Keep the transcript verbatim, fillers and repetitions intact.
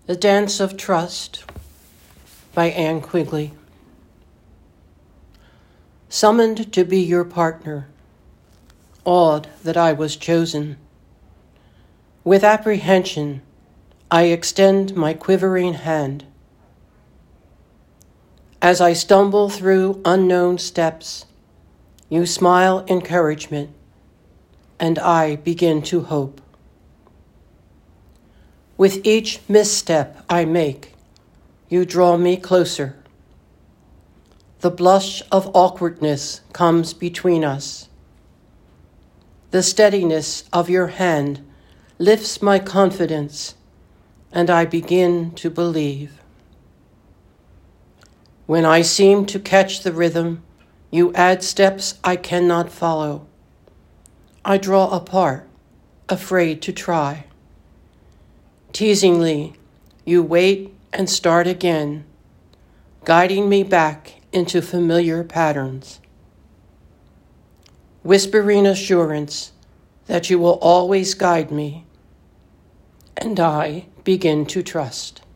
The Dance of Trust by Anne Quigley. Summoned to be your partner, awed that I was chosen. With apprehension, I extend my quivering hand. As I stumble through unknown steps, you smile encouragement, and I begin to hope. With each misstep I make, you draw me closer. The blush of awkwardness comes between us. The steadiness of your hand lifts my confidence, and I begin to believe. When I seem to catch the rhythm, you add steps I cannot follow. I draw apart, afraid to try. Teasingly, you wait and start again, guiding me back into familiar patterns. Whispering assurance that you will always guide me, and I begin to trust.